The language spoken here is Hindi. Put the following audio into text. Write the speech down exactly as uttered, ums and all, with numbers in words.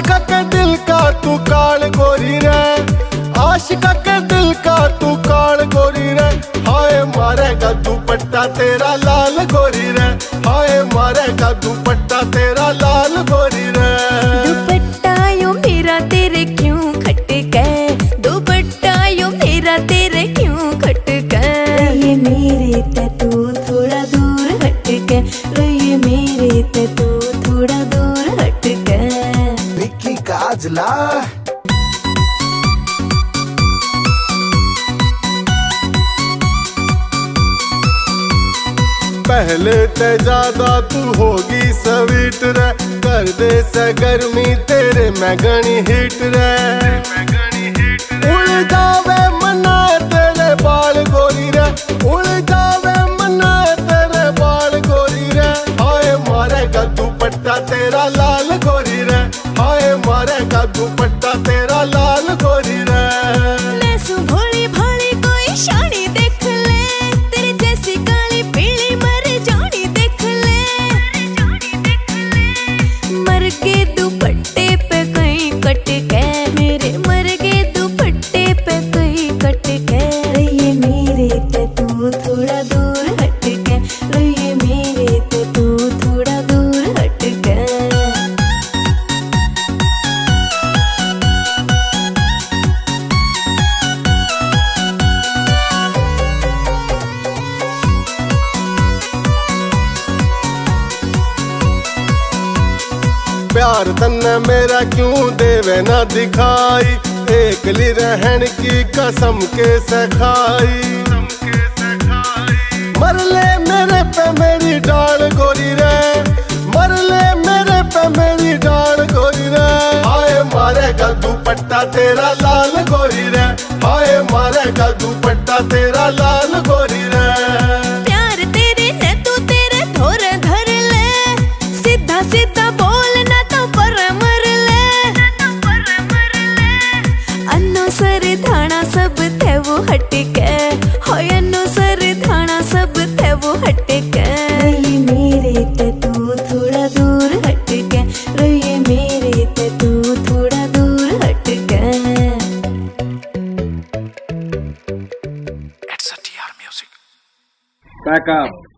आशिका के दिल का तू काल गोरी रे, आशिका के दिल का तू काल गोरी रे, हाय मारेगा दुपट्टा तेरा लाल गोरी रे, हाय मारेगा दुपट्टा तेरा लाल गोरी रे। दुपट्टा यो मेरा तेरे क्यों खटका, दुपट्टा यो मेरा तेरे क्यों खटका, ये मेरे ते तू थोड़ा दूर हटके, ये मेरे ते तू थोड़ा दूर हटके। विक्की काजला पहले ते ज्यादा तू होगी स्वीट रे, कर दे से गर्मी तेरे मैं घनी हिट रे, उड़ जावे मना तेरे बाल गोरी रे, उड़ जावे मना तेरे बाल गोरी रे, हाय मारेगा दुपट्टा तेरा लाल गोरी रे, हाय मारेगा दुपट्टा तेरा लाल गोरी रे। मैं सु भोली भाली कोई शानी देख ले, तेरी जैसी काली पीली मर जानी देख ले, मर के दुपट्टे पे कहीं कट के, मेरे मर के दुपट्टे पे कहीं कट के, ये मेरे ते तू थोड़ा दूर हट के, ये मेरे ते तू थोड़ा दूर हट के। प्यार तन्ने मेरा क्यों देवे ना दिखाई, एकली रहन की कसम के सखाई, मर ले मेरे पे मेरी डाल गोरी रे, मर ले मेरे पे मेरी डाल गोरी रे, हाय मारेगा दुपट्टा तेरा लाल गोरी रे, हाय मारेगा दुपट्टा तेरा लाल गोरी रे। प्यार तेरे ने तू तेरे थोर धर ले, सीधा सीधा बोलना तो पर मर ले, अनुसर थाना सब थे वो हटके, होय अनुसर थाना सब थे वो हटके, ये मेरे ते तू थोड़ा दूर हटके, ये मेरे ते तू थोड़ा दूर हटके। It's a T R music. Back up.